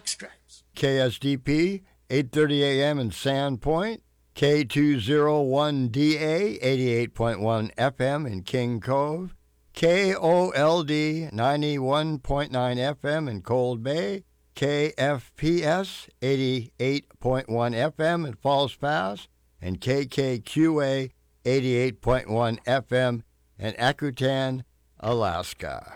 Stripes. KSDP, 8:30 a.m. in Sandpoint. K201DA, 88.1 FM in King Cove. KOLD, 91.9 FM in Cold Bay. KFPS, 88.1 FM in Falls Pass. And KKQA, 88.1 FM in Akutan, Alaska.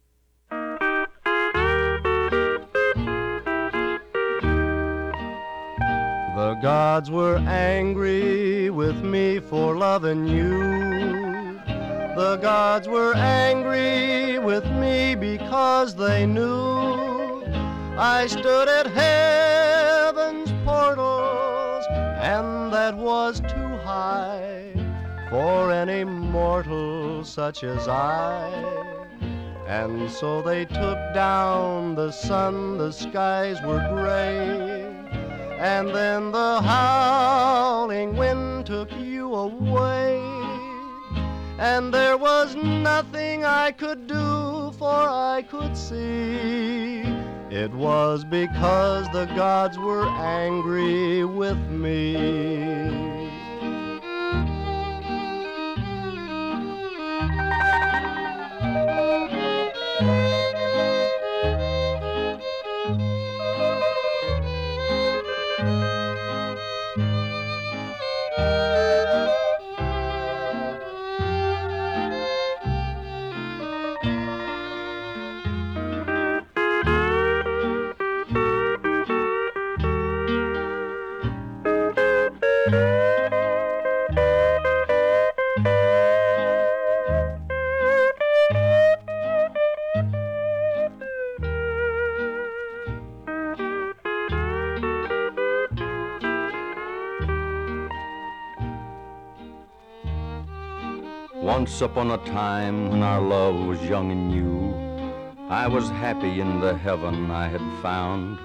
The gods were angry with me for loving you. The gods were angry with me because they knew I stood at heaven's portals, and that was too high for any mortal such as I. And so they took down the sun, the skies were gray, and then the howling wind took you away. And there was nothing I could do, for I could see it was because the gods were angry with me. Once upon a time when our love was young and new, I was happy in the heaven I had found.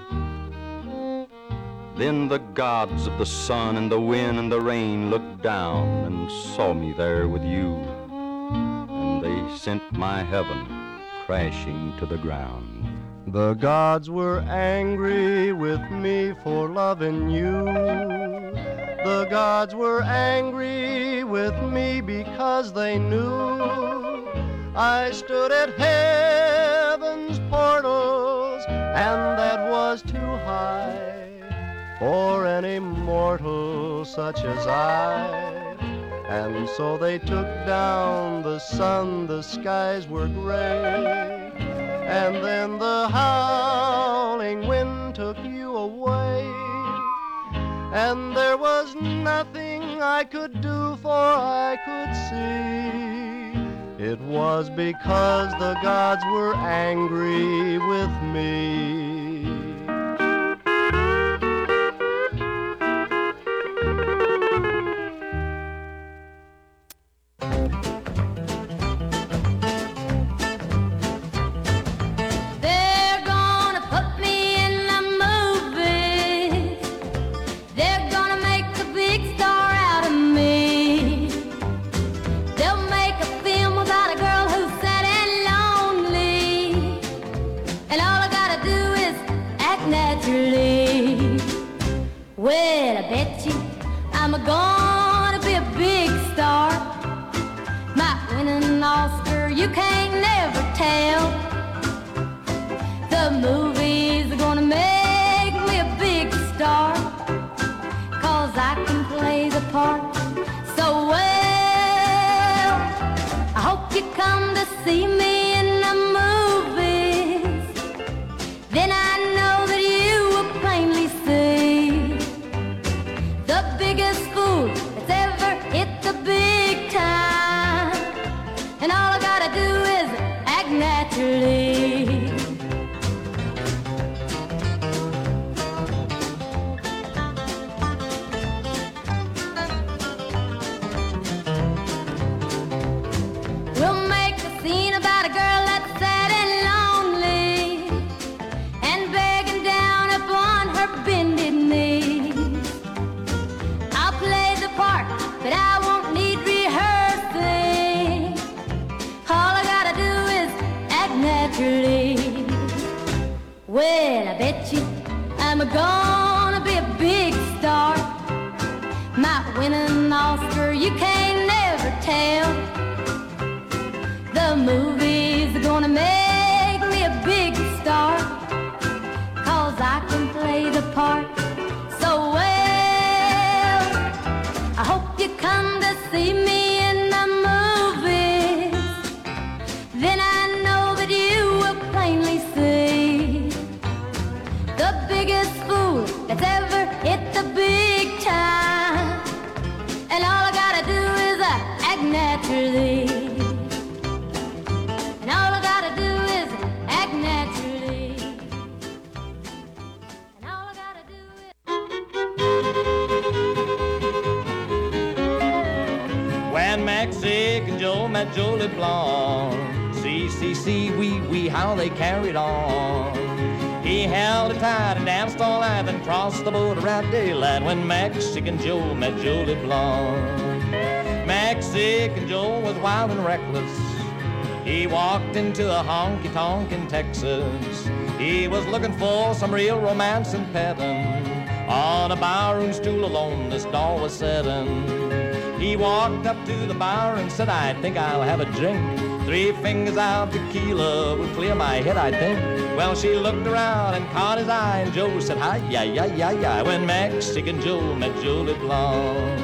Then the gods of the sun and the wind and the rain looked down and saw me there with you, and they sent my heaven crashing to the ground. The gods were angry with me for loving you. The gods were angry with me because they knew I stood at heaven's portals, and that was too high for any mortal such as I. And so they took down the sun, the skies were gray, and then the howling wind took you away. And there was nothing I could do, for I could see it was because the gods were angry with me. Well, I bet you I'm gonna be a big star. Might win an Oscar, you can't never tell. The movies are gonna make me a big star, 'cause I can play the part so well. I hope you come to see me in the movies, then I know that you will plainly see the biggest fool that's ever hit the big time. And all I gotta do is act naturally. We'll make a scene about a girl that's sad and lonely and begging down upon her bended knees. I'll play I'm gonna be a big star. Might win an Oscar, you can't never tell. The movies are gonna make me a big star, 'cause I can play the part so well. I hope you come to see me in the movies, then I know that you will plainly see the biggest fool that's ever hit the big time. And all I gotta do is act naturally. And all I gotta do is act naturally. And all I gotta do is... When Mexique and Joe met Jolie Blonde, see, wee, how they carried on. He held her tight and danced all night, then crossed the border at daylight when Mexican Joe met Jolie Blonde. Mexican Joe was wild and reckless. He walked into a honky-tonk in Texas. He was looking for some real romance and petting. On a barroom stool alone, this doll was sitting. He walked up to the bar and said, I think I'll have a drink. 3 fingers of tequila would clear my head, I think. Well, she looked around and caught his eye, and Joe said, hi, ya, when Mexican Joe met Jolie Blonde.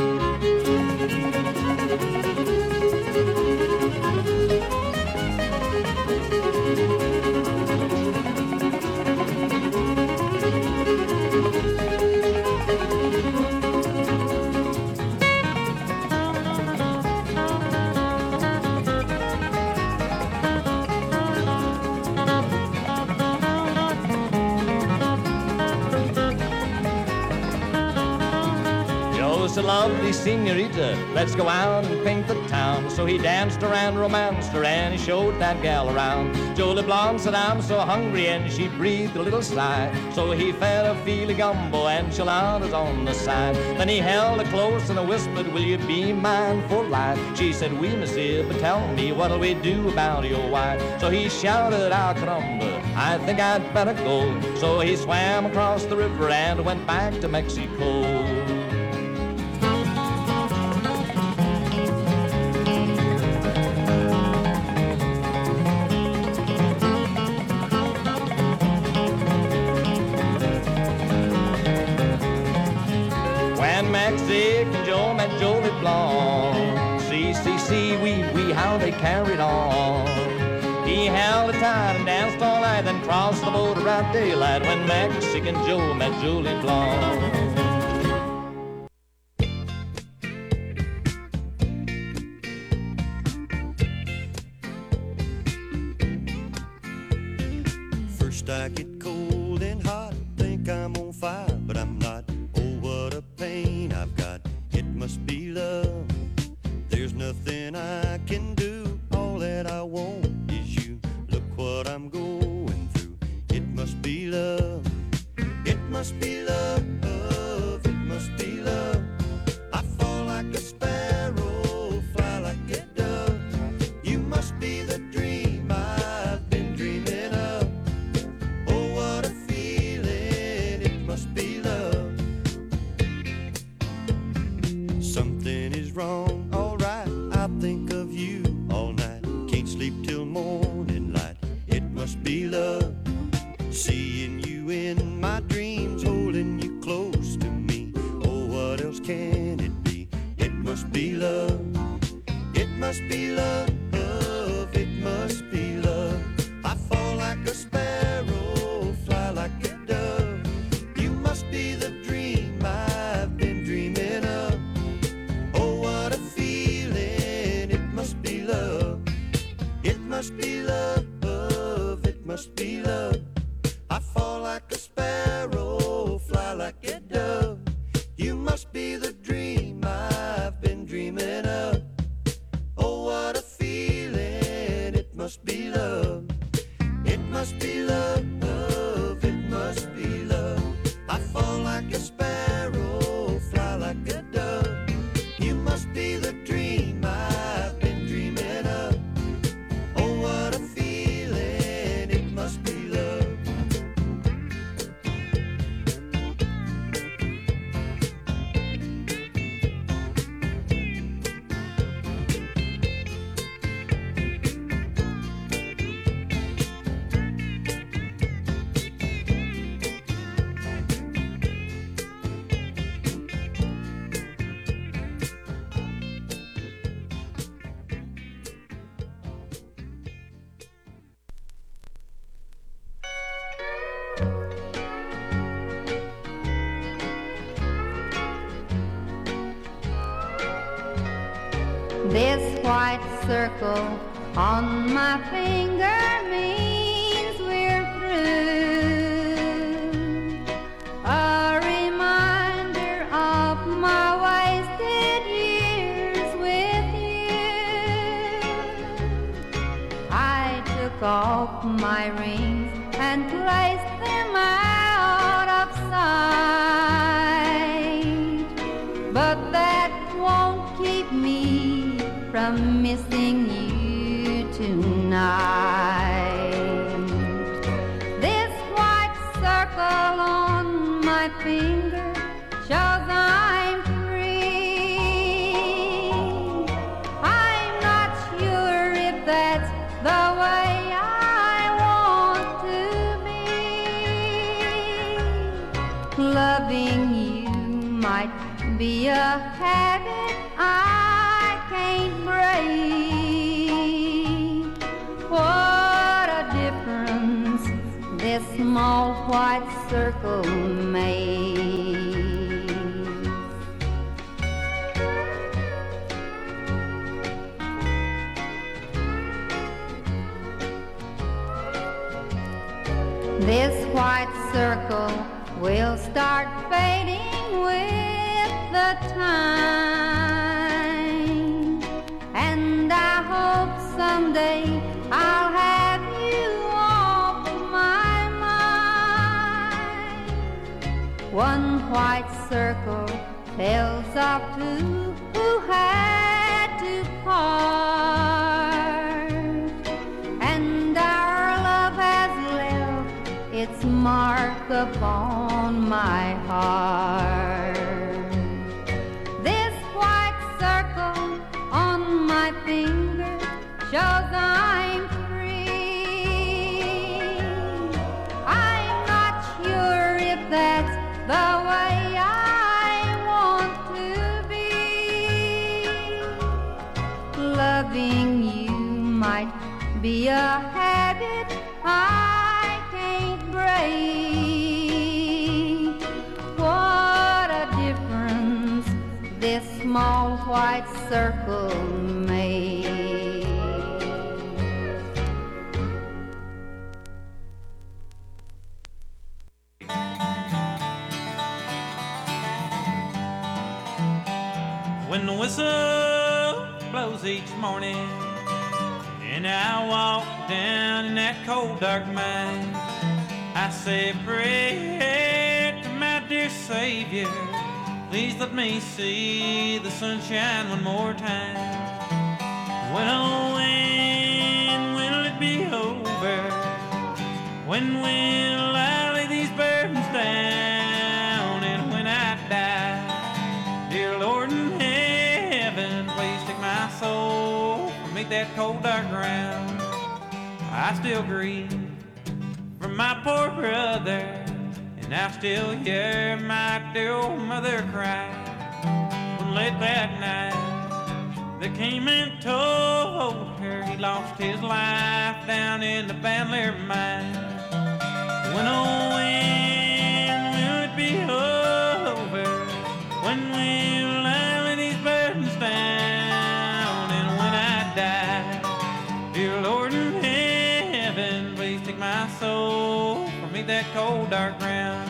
A lovely senorita, let's go out and paint the town. So he danced around, romanced her, and he showed that gal around. Jolie Blonde said, I'm so hungry, and she breathed a little sigh. So he fed her filet gumbo and enchiladas on the side. Then he held her close and whispered, will you be mine for life? She said, oui, monsieur, but tell me, what'll we do about your wife? So he shouted, ah, caramba, I think I'd better go. So he swam across the river and went back to Mexico. Mexican Joe met Jolie Blonde. See, wee, how they carried on. He held her tight and danced all night, then crossed the border at daylight when Mexican Joe met Jolie Blonde. First I get cold and hot, think I'm on fire, but I'm not. Oh, what a pain I've got, it must be love. There's nothing I can do, all that I want is you. Look what I'm going through, it must be love. It must be love, it must be love. I fall like a sparrow, fly like a dove. You must be the dream I've been dreaming of. Oh, what a feeling, it must be love. Something is wrong, alright, I think of you all night. Can't sleep till morning light, it must be love. Seeing you in my dreams, holding you close to me. Oh, what else can it be? It must be love. It must be love, it must be love. I fall like a sparrow, fly like a dove. You must be the dream I've been dreaming of. Oh, what a feeling, it must be love. It must be love, it must be love. I fall like a sparrow, fly like a dove. You must be the dream I've been dreaming of. Oh, what a feeling, it must be love. It must be love, it must be love. I fall like a sparrow, fly like a dove. You must be the dream I've been dreaming of. Oh, what a feeling, it must be love. This white circle on my finger means we're through. A reminder of my wasted years with you. I took off my rings and placed them out of sight, but that won't keep me from missing you tonight. This white circle on my finger shows I'm free. I'm not sure if that's the way I want to be. Loving you might be a habit I can't break. What a difference this small white circle makes. This white circle will start fading with the time, and I hope someday I'll have you off my mind. One white circle tells of two who had to part, and our love has left its mark upon my heart. This white circle on my finger shows I'm free. I'm not sure if that's the way I want to be. Loving you might be a habit I can't break. What a difference this small white circle makes. When the whistle blows each morning and I walk down in that cold dark mine, I say a prayer to my dear Savior, please let me see the sunshine one more time. When, oh, when will it be over? When will I lay these burdens down? And when I die, dear Lord in heaven, please take my soul from beneath that cold dark ground. I still grieve for my poor brother, and I still hear my dear old mother cry. When late that night they came and told her he lost his life down in the Bandler mine. When, oh, when will it be over? When will I lay these burdens down? And when I die, dear Lord in heaven, please take my soul from beneath that cold dark ground.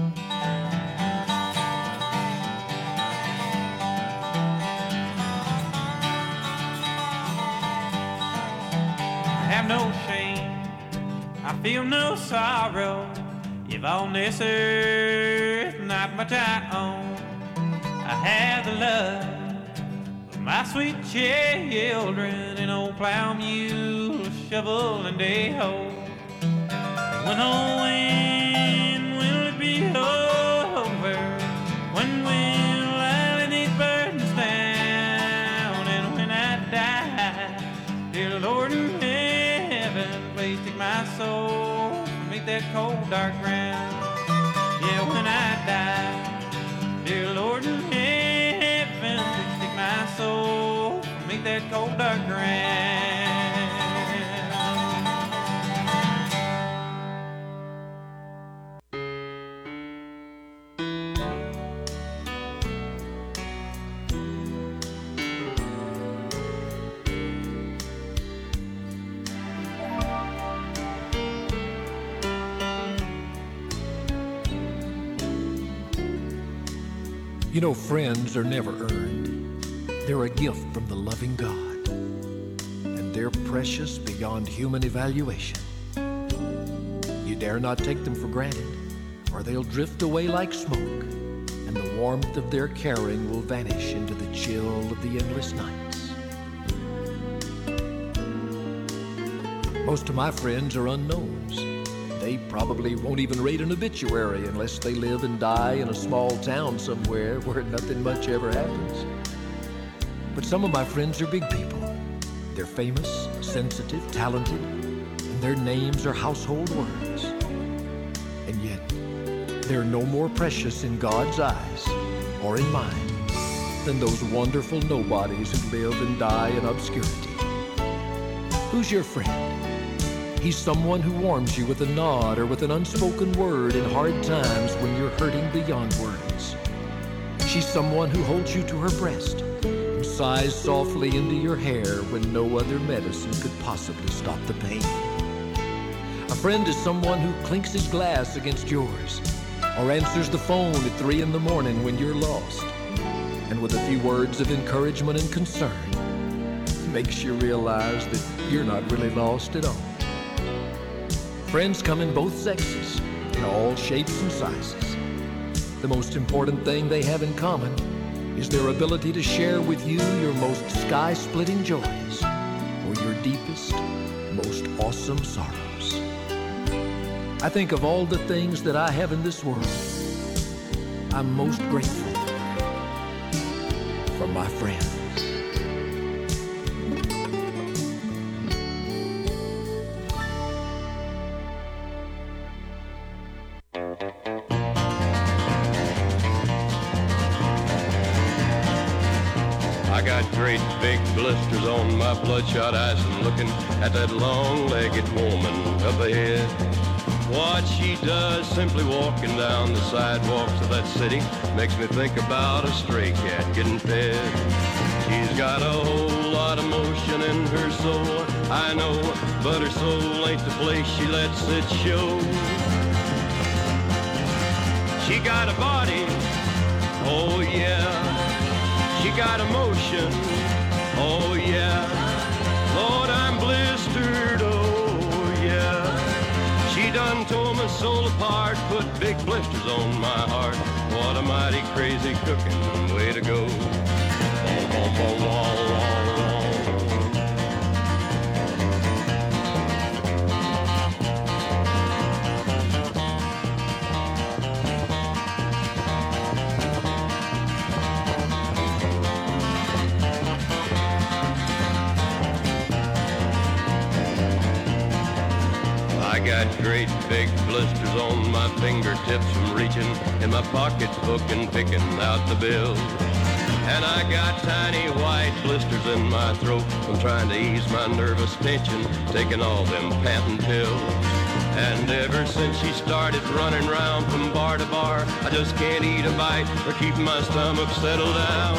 I have no shame, I feel no sorrow, if on this earth not much I own. I have the love of my sweet children, an old plow mule, a shovel and a hoe. When, oh, when will it be over? When will I lay these burdens down? And when I die, dear Lord in heaven, please take my soul from beneath that cold dark ground. Yeah, when I die, dear Lord in heaven, please take my soul from beneath that cold dark ground. You know, friends are never earned. They're a gift from the loving God, and they're precious beyond human evaluation. You dare not take them for granted, or they'll drift away like smoke, and the warmth of their caring will vanish into the chill of the endless nights. Most of my friends are unknowns. They probably won't even rate an obituary unless they live and die in a small town somewhere where nothing much ever happens. But some of my friends are big people. They're famous, sensitive, talented, and their names are household words. And yet, they're no more precious in God's eyes or in mine than those wonderful nobodies who live and die in obscurity. Who's your friend? He's someone who warms you with a nod or with an unspoken word in hard times when you're hurting beyond words. She's someone who holds you to her breast and sighs softly into your hair when no other medicine could possibly stop the pain. A friend is someone who clinks his glass against yours or answers the phone at 3 in the morning when you're lost, and with a few words of encouragement and concern makes you realize that you're not really lost at all. Friends come in both sexes, in all shapes and sizes. The most important thing they have in common is their ability to share with you your most sky-splitting joys or your deepest, most awesome sorrows. I think of all the things that I have in this world, I'm most grateful for my friends. I got great big blisters on my bloodshot eyes from looking at that long-legged woman up ahead. What she does simply walking down the sidewalks of that city makes me think about a stray cat getting fed. She's got a whole lot of motion in her soul, I know, but her soul ain't the place she lets it show. She got a body, oh yeah. She got emotion, oh yeah. Lord, I'm blistered, oh yeah. She done tore my soul apart, put big blisters on my heart. What a mighty crazy cooking way to go. I got great big blisters on my fingertips from reaching in my pocketbook and picking out the bills. And I got tiny white blisters in my throat from trying to ease my nervous tension, taking all them panting pills. And ever since she started running around from bar to bar, I just can't eat a bite or keep my stomach settled down.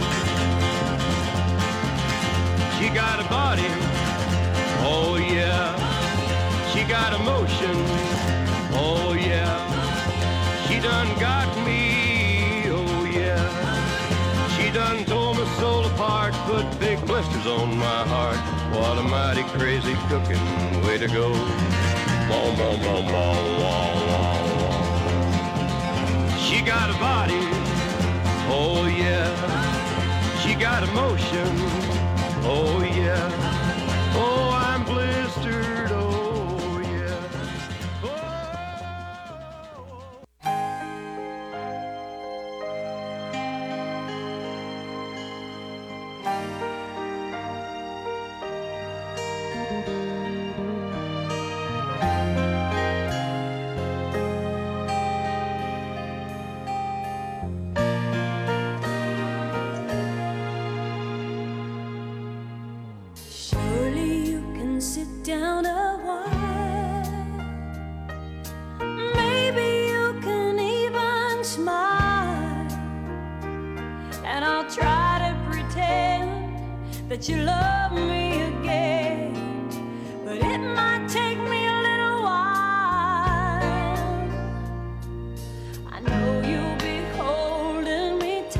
She got a body, oh yeah. She got emotion, oh yeah. She done got me, oh yeah. She done tore my soul apart, put big blisters on my heart. What a mighty crazy cooking way to go. Boom, boom, boom, boom, boom, boom. She got a body, oh yeah. She got emotion, oh yeah. Oh, I'm blistered, oh. Surely you can sit down a while. Maybe you can even smile. And I'll try to pretend that you love me again. But it might take me a little while. I know you'll be holding me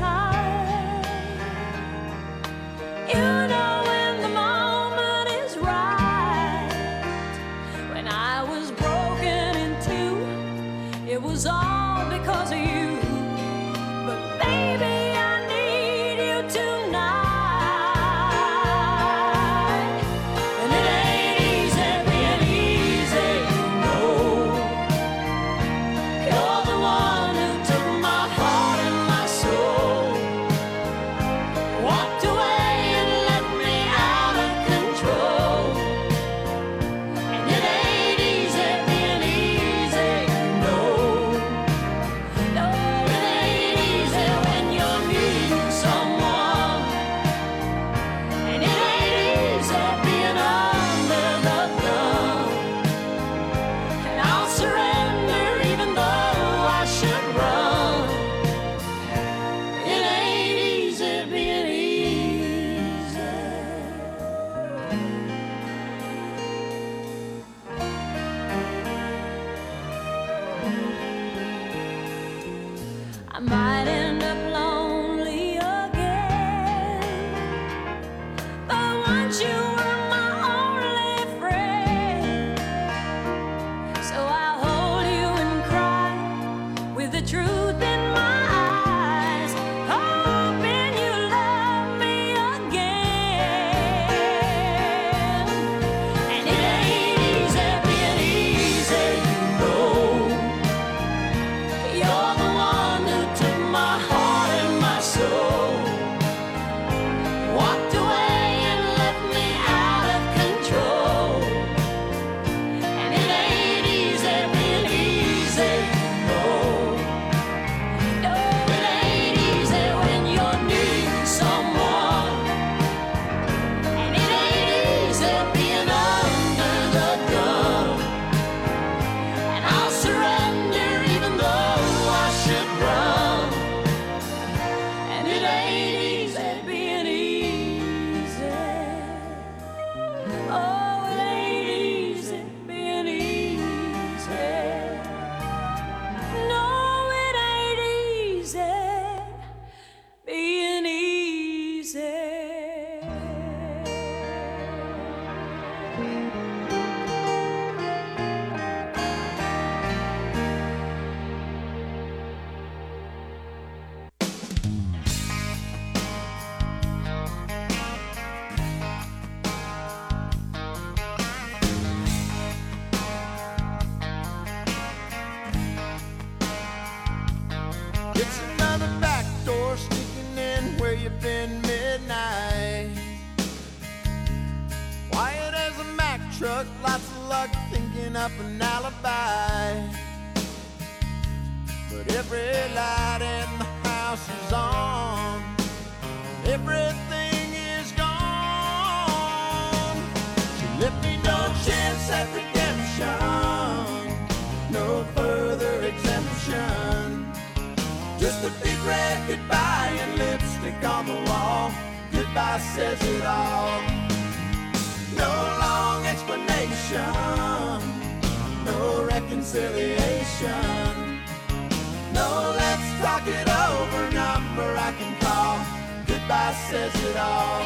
all because of you. But baby, I need you tonight. And it ain't easy being easy, no. You're the one who took my heart and my soul, walked away and left me out of control. And it ain't easy being easy, no. No, it ain't easy when you're needing someone. And it ain't easy being under the gun. And I'll surrender even though I should run. It ain't easy being easy. I might end up lonely again, but once you were my only friend. So I'll hold you and cry with the truth in my eyes, hoping you love me again. And it ain't easy being easy, no. You're the one who took my heart and my soul, walked away and left me out of control. And it ain't easy being easy, no. No, it ain't easy when you're needing someone. And it ain't easy being under the gun. And I'll surrender even though I should run. And it ain't easy being easy. Oh, it ain't easy being easy. No, it ain't easy being easy. It's another back door sneaking in where you've been midnight. Quiet as a Mack truck, lots of luck thinking up an alibi. But every light in the house is on, everything is gone. She left me no chance at redemption, no further exemption. Just a big red goodbye and lipstick on the wall. Goodbye says it all. No long explanation, no reconciliation. No, let's talk it over, number I can call. Goodbye says it all.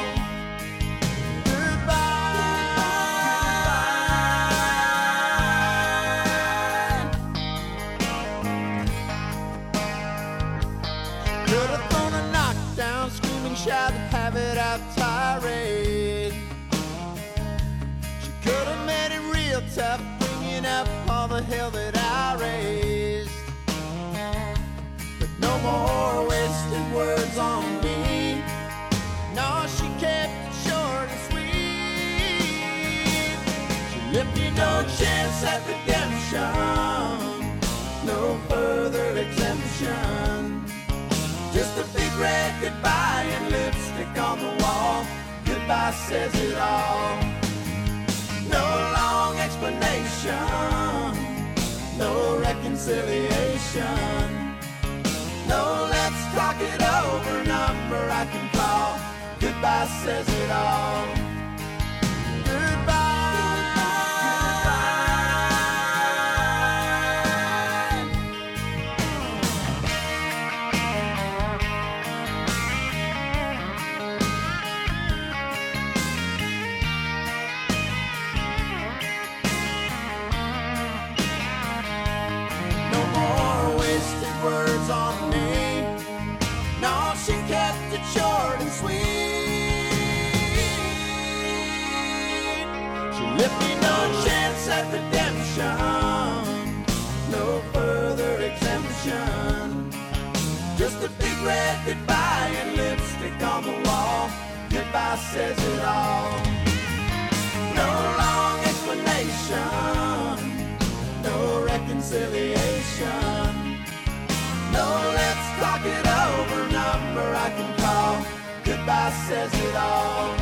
Could have thrown a knockdown, screaming, shout, have it out tirade. She could have made it real tough, bringing up all the hell that I raised. But no more wasted words on me. No, she kept it short and sweet. She left me no chance at redemption, no further exemption. Just a big red goodbye and lipstick on the wall. Goodbye says it all. No long explanation, no reconciliation. No, let's talk it over, number I can call. Goodbye says it all. Goodbye. wasted goodbye and lipstick on the wall. Goodbye says it all. No long explanation, no reconciliation. No, let's talk it over, number I can call. Goodbye says it all.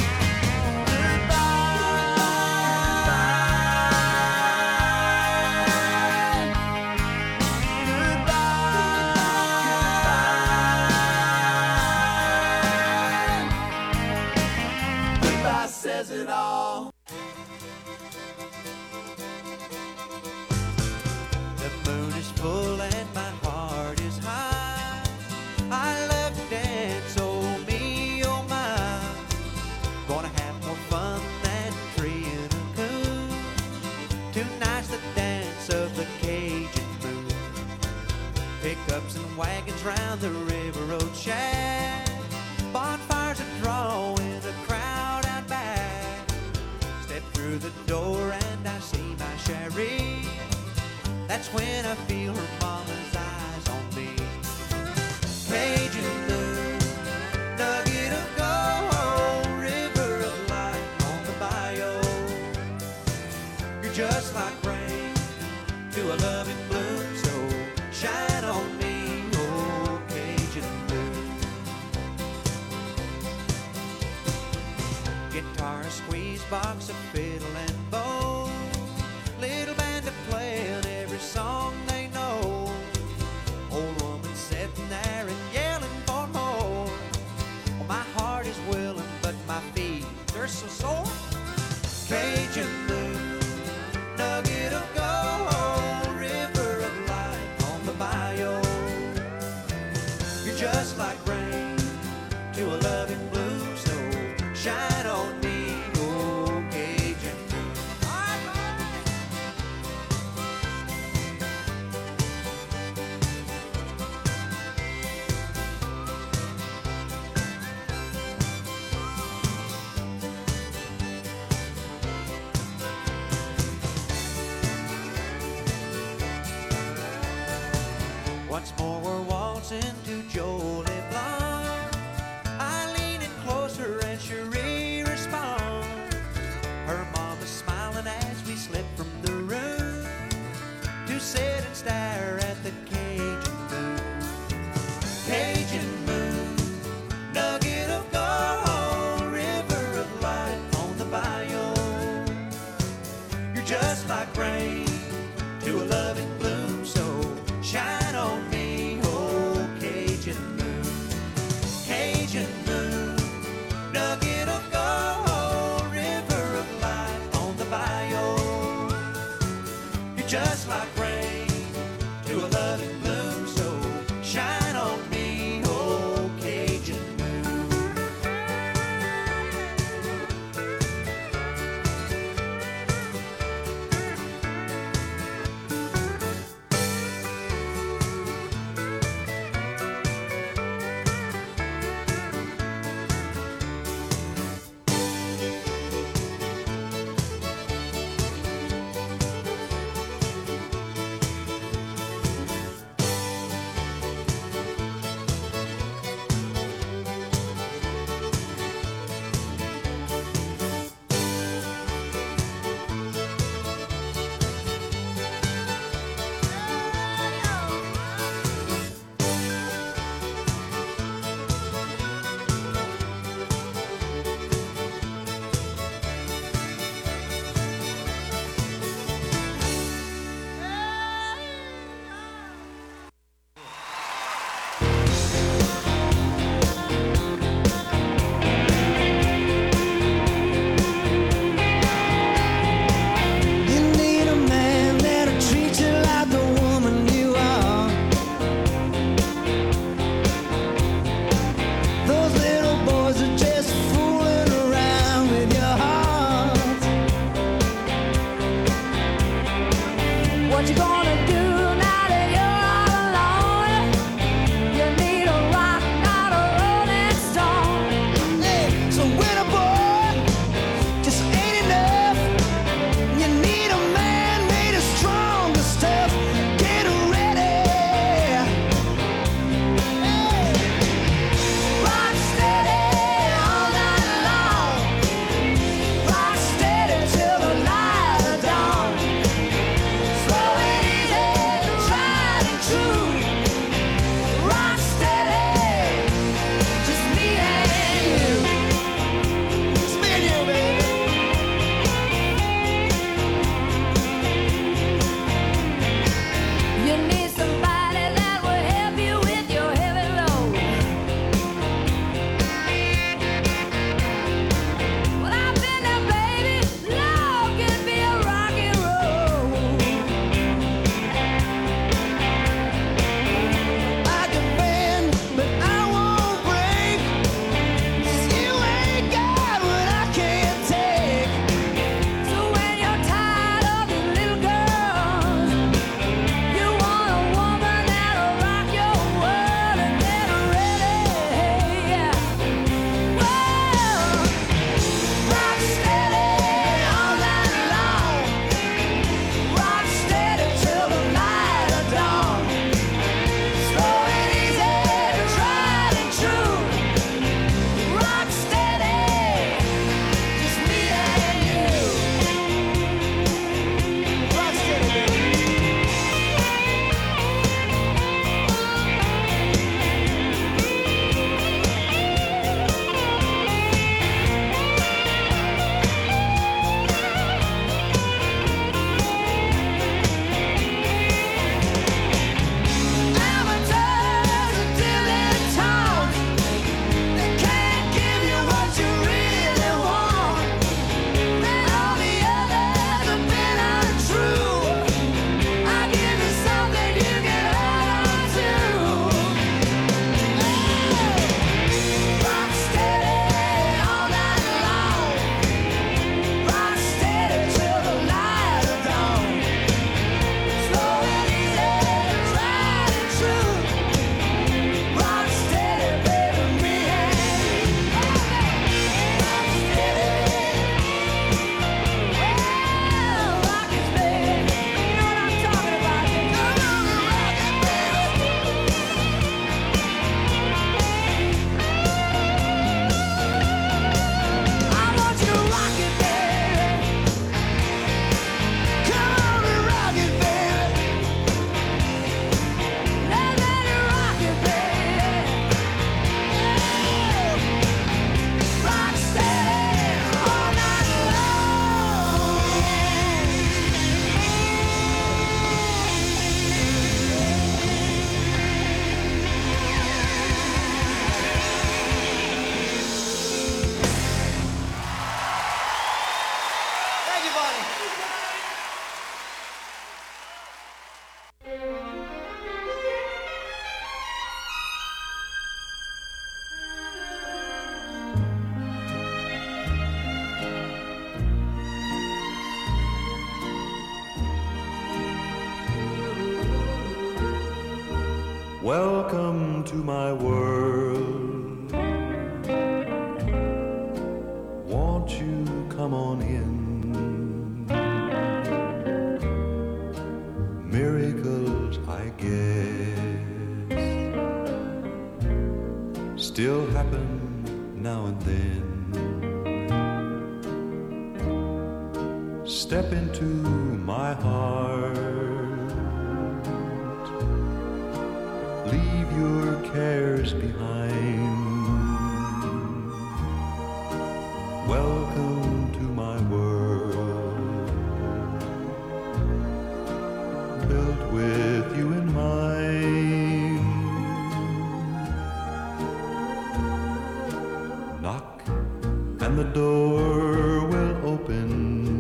Says it all. The moon is full and my heart is high. I love to dance, oh me, oh my. Gonna have more fun than a tree in a coon. Tonight's the dance of the Cajun moon. Pickups and wagons round the river road shack. Bonfires are drawing a crowd out back. Step through the door and I see my Sherry. That's when I feel her mama's eyes on me. Cajun moon, nugget of gold, river of light on the bayou. You're just like rain to a loving bloom, so shine on me, oh Cajun moon. Guitar, a squeeze box, a fiddle and bow. Little band to playing every song they know. Old woman sitting there and yelling for more. Well, my heart is willing, but my feet are so sore. Cajun moon, nugget of gold, river of light on the bayou. You're just like rain to a loving bloom, so shine on me, oh Cajun moon. Once more we're waltzing to Jolie Blanc. I lean in closer and Cherie responds. Her mom is smiling as we slip from the room to sit and stare at the Cajun moon. Cajun moon, nugget of gold, river of light on the bayou. You're just like rain to a loving bloom, so shine on me, oh Cajun moon. Welcome to my world. Won't you come on in? Miracles, I guess, still happen now and then. Step into my heart. Leave your cares behind. Welcome to my world, built with you in mind. Knock and the door will open.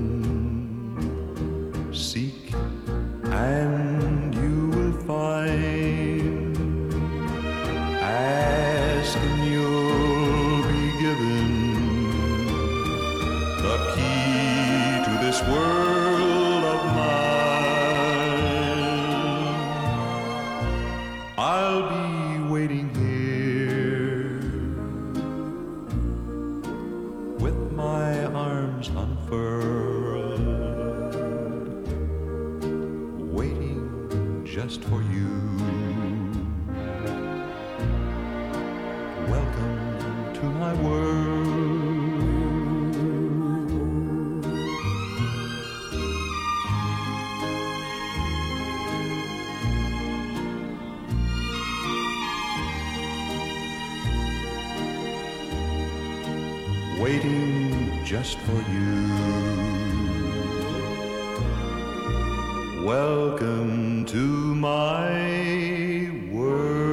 Seek and you will find. Ask and you'll be given the key to this world of mine. I'll be waiting here with my arms unfurled, waiting just for you. Welcome to my world. Waiting just for you. Welcome to my world.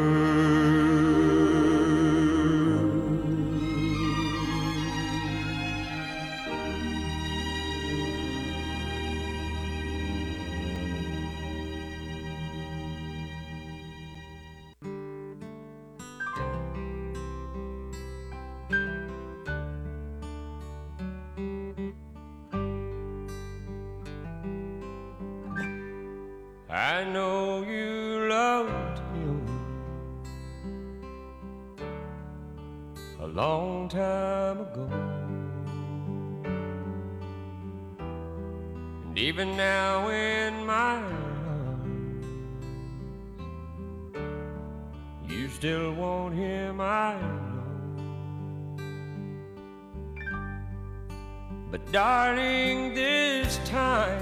I know you loved him a long time ago, and even now in my arms, you still want him, I know. But darling, this time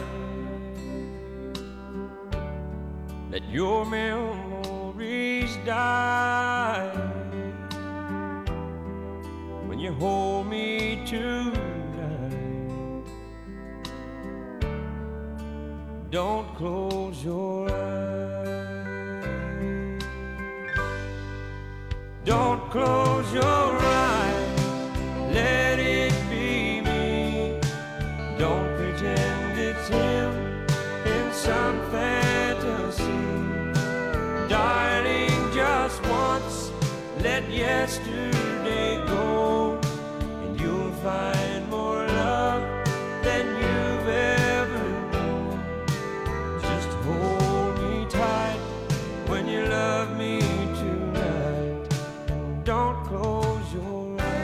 let your memories die when you hold me tonight. Don't close your eyes. Don't close your eyes. Let it be me. Don't pretend it's him in some fantasy. Darling, just once, let yesterday go, and you'll find more love than you've ever known. Just hold me tight when you love me tonight. Don't close your eyes.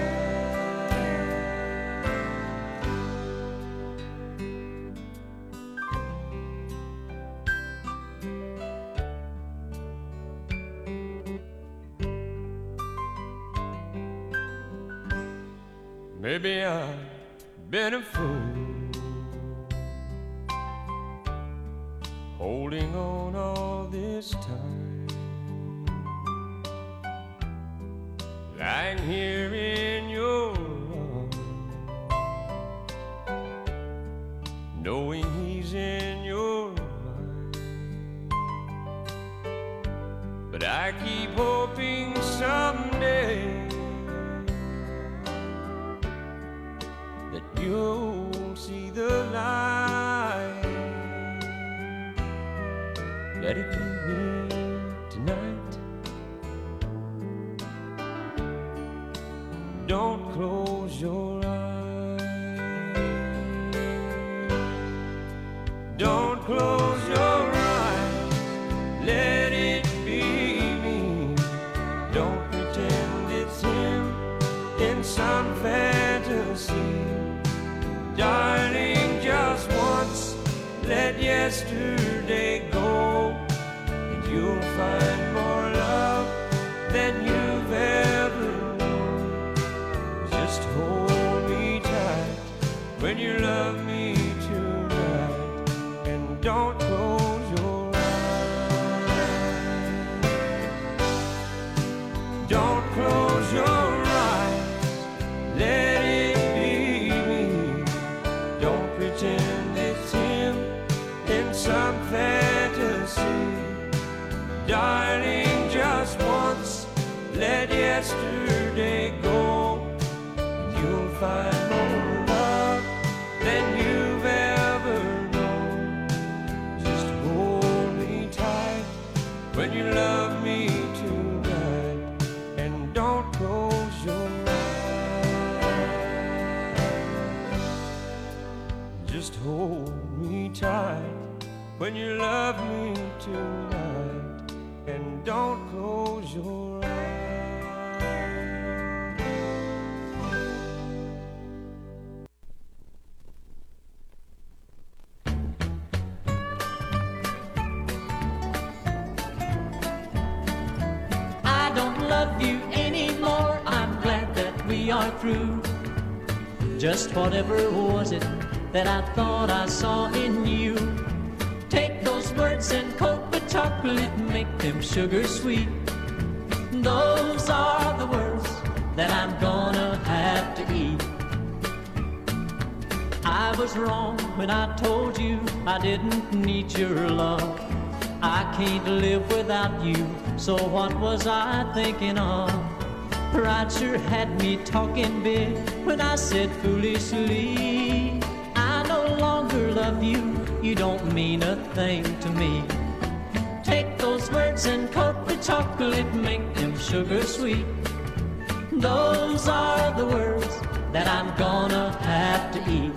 Maybe I've been a fool, holding on all this time, lying here in your arms, knowing he's in your mind. But I keep hoping someday that you'll see the light. Let it be me tonight. Don't close your eyes. Don't close your eyes. Let it be me. yesterday go, and you'll find more love than you've ever known. Just hold me tight when you love me tonight, and don't close your eyes. Don't close your eyes, let it be me. Don't pretend it's him in some fantasy. Darling, just once, let yesterday go, and you'll find more love than you've ever known. Just hold me tight when you love me tonight, and don't close your eyes. Just hold me tight when you love me tonight, and don't close your eyes. I don't love you anymore, I'm glad that we are through. Just whatever was it that I thought I saw in you? Take those words and coat with chocolate, make them sugar sweet. Those are the words that I'm gonna have to eat. I was wrong when I told you I didn't need your love. I can't live without you, so what was I thinking of? Pride sure had me talking big when I said foolishly, I no longer love you, you don't mean a thing to me. Take those words and coat with chocolate, make them sugar sweet. Those are the words that I'm gonna have to eat.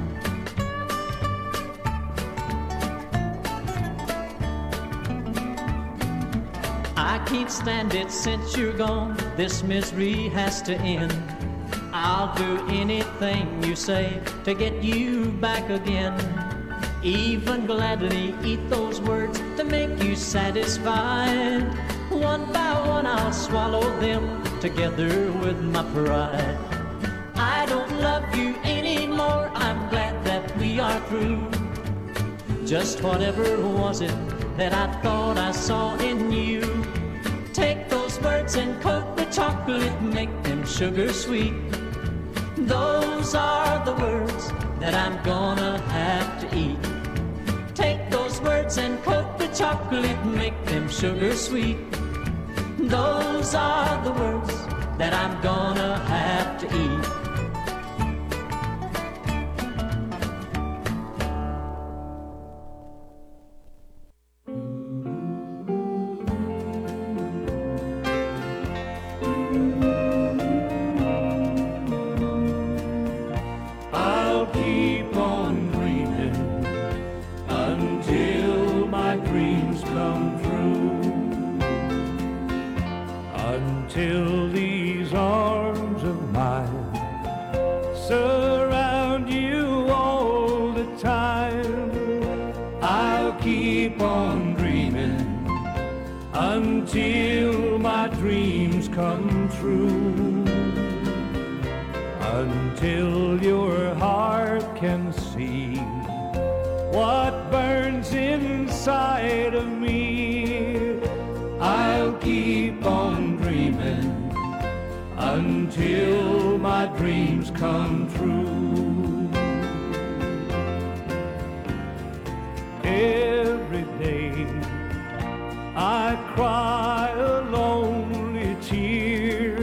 I can't stand it since you're gone, this misery has to end. I'll do anything you say to get you back again. Even gladly eat those words to make you satisfied. One by one I'll swallow them together with my pride. I don't love you anymore, I'm glad that we are through. Just whatever was it that I thought I saw in you? Take those words and coat with chocolate, make them sugar sweet. Those are the words that I'm gonna have to eat. Take those words and coat with chocolate, make them sugar sweet. Those are the words that I'm gonna have to eat. I'll keep on dreaming until my dreams come true. Until these arms of mine surround you all the time. I'll keep on dreaming until my dreams come true. Until your heart can see what burns inside of me. I'll keep on dreaming until my dreams come true. Every day I cry a lonely tear,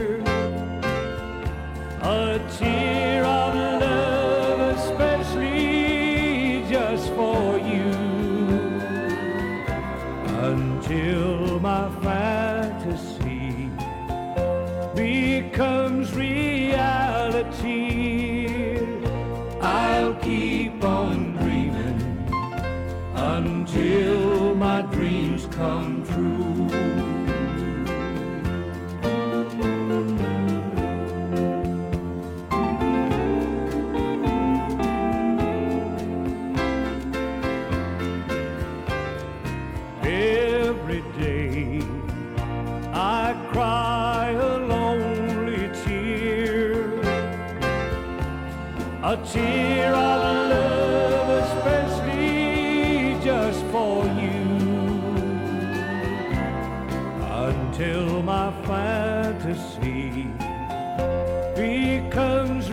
a tear of love especially just for you. Until my fantasy becomes reality, I'll keep on dreaming until my dreams come true. I cry a lonely tear, a tear of love especially just for you, until my fantasy becomes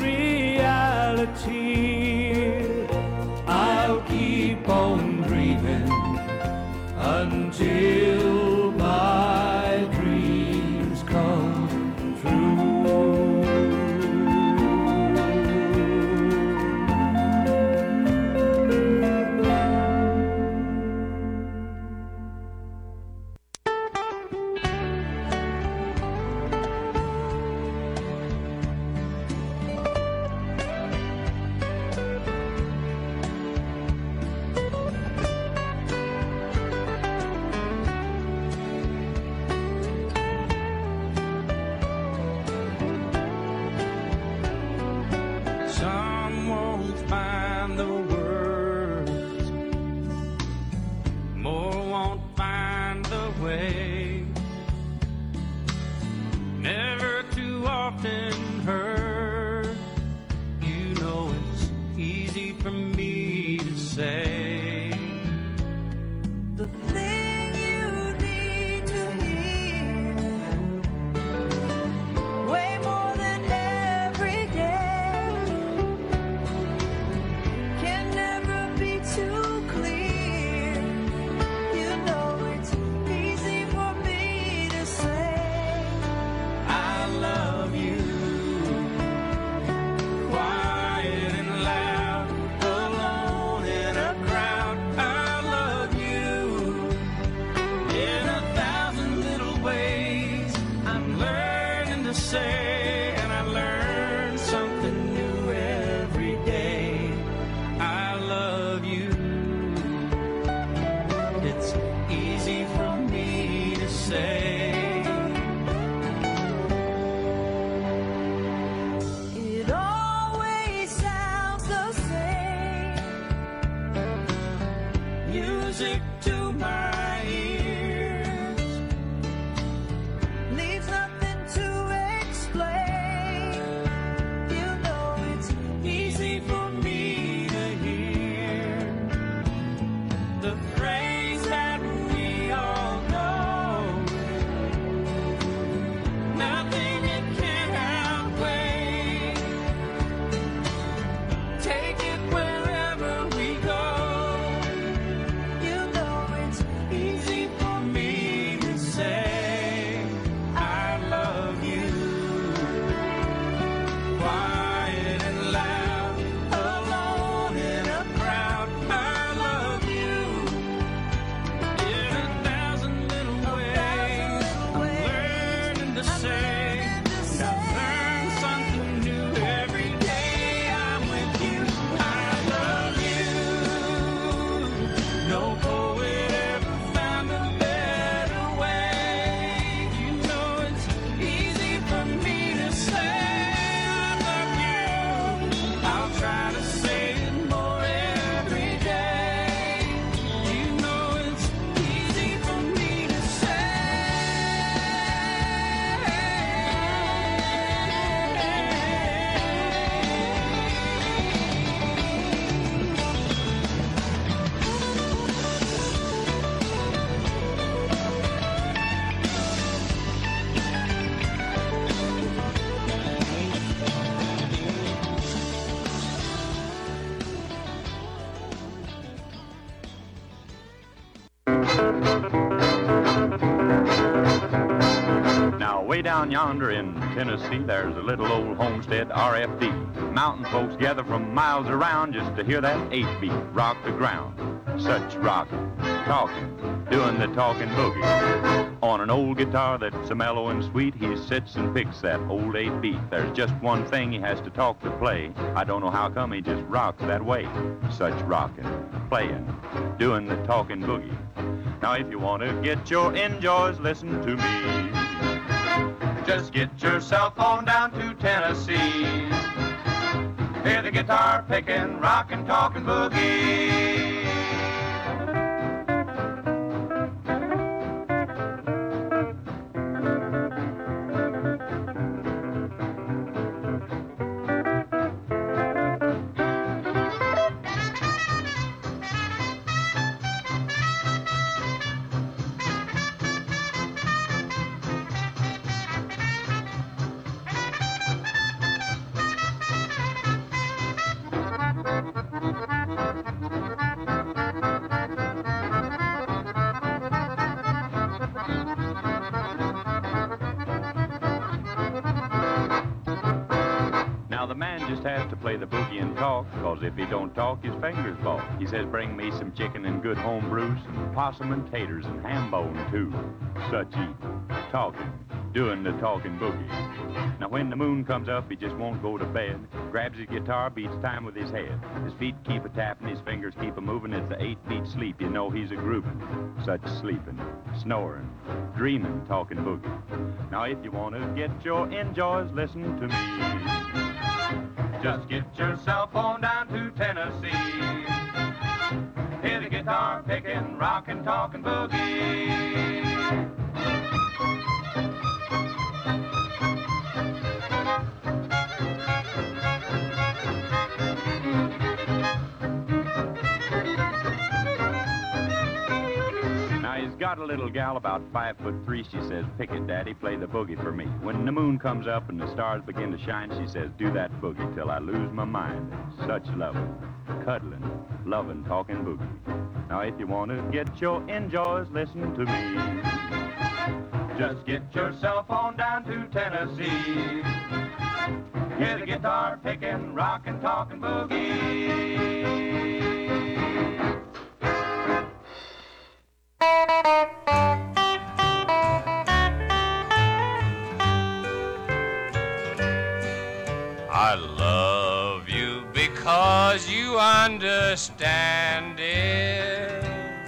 reality. I'll keep on dreaming until my dreams come true. Some won't find the words, more won't find the way. Never too often heard, you know it's easy for me to say. The thing you need to hear, way more than every day, can never be too clear. You know it's easy for me to say, I love you, quiet and loud, alone in a crowd. I love you in 1,000 little ways. I'm learning to say, and I learn something new every day. I love you. It's easy for me to say. it always sounds the same. Music to my ears, Leaves nothing to explain. You know it's easy for me to hear. The phrase that we all know, nothing it can outweigh. Take it wherever we go. you know it's Easy for me to say, I love you. Quiet and loud, alone in a crowd. I love you in 1,000 little ways. I'm learning to say, and I've learned something new every day I'm with you. I love you. No poet ever found a better way. You know it's easy for me to say I love you. I'll try to say it more every day. You know it's easy for me to Now, way down yonder in Tennessee, there's a little old homestead RFD. Mountain folks gather from miles around just to hear that 8-beat rock the ground. Such rocking, talking, doing the talking boogie. On an old guitar that's so mellow and sweet, he sits and picks that old 8-beat. There's just one thing he has to talk to play. I don't know how come he just rocks that way. Such rocking, playing, doing the talking boogie. Now, if you want to get your enjoys, listen to me. Just get yourself on down to Tennessee. Hear the guitar picking, rockin', talking boogie. Now the man just has to play the boogie and talk, 'cause if he don't talk, his fingers balk. He says, bring me some chicken and good home brews, possum and taters and ham bone too. Such eating, talking, doing the talking boogie. Now when the moon comes up, he just won't go to bed. Grabs his guitar, beats time with his head. His feet keep a tapping, his fingers keep a moving. It's the 8-beat sleep, you know he's a grooving. Such sleeping, snoring, dreaming, talking boogie. Now if you want to get your enjoys, listen to me. Just get yourself on down to Tennessee. Hear the guitar picking, rockin', talking boogie. Got a little gal about 5'3", she says, pick it, Daddy, play the boogie for me. When the moon comes up and the stars begin to shine, she says, do that boogie till I lose my mind. Such loving, cuddling, loving, talking boogie. Now if you want to get your enjoys, listen to me. Just get yourself on down to Tennessee. Hear the guitar picking, rockin', talking boogie. I love you because you understand it.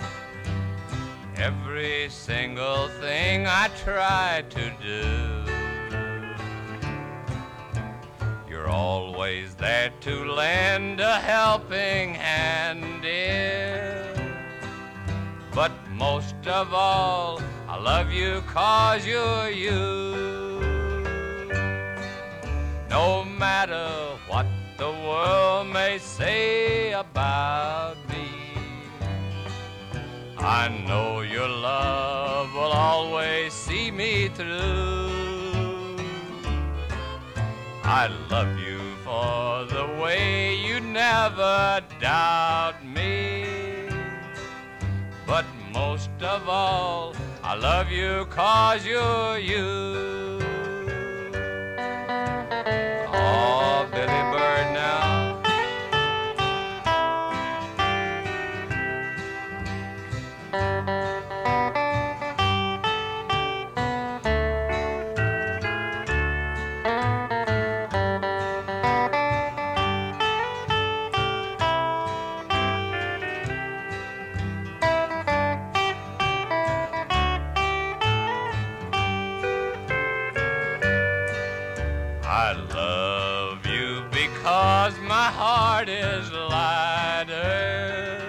Every single thing I try to do, you're always there to lend a helping hand in. But most of all, I love you 'cause you're you. No matter what the world may say about me, I know your love will always see me through. I love you for the way you never doubt me. But most of all, I love you 'cause you're you. Oh, Billy Bird now. I love you because my heart is lighter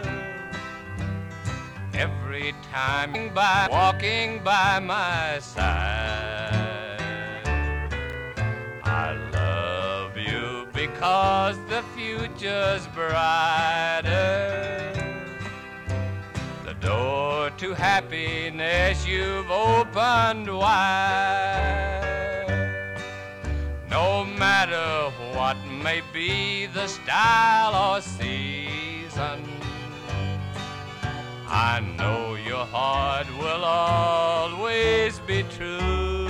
every time walking by my side. I love you because the future's brighter. The door to happiness you've opened wide. No matter what may be the style or season, I know your heart will always be true.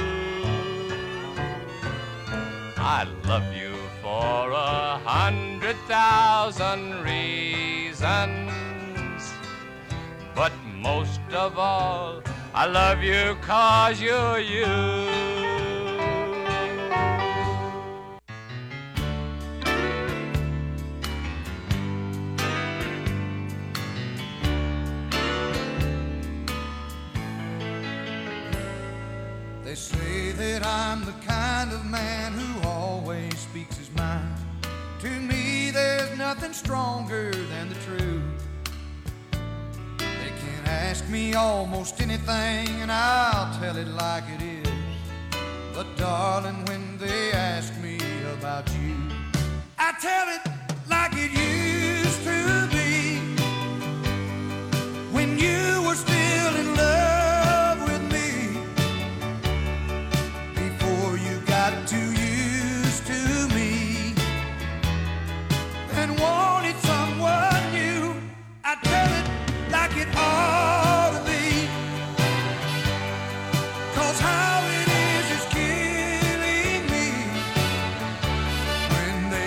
I love you for 100,000 reasons, but most of all, I love you 'cause you're you. They say that I'm the kind of man who always speaks his mind. To me, there's nothing stronger than the truth. They can ask me almost anything, and I'll tell it like it is. But darling, when they ask me about you, I tell it like it used to be. When you were still in love with me, got too used to me and wanted someone new. I tell it like it ought to be, 'cause how it is killing me when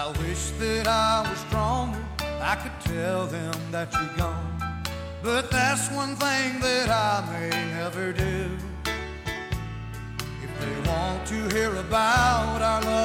I wish that I was stronger, I could tell them that you're gone. But that's one thing that I may never do. If they want to hear about our love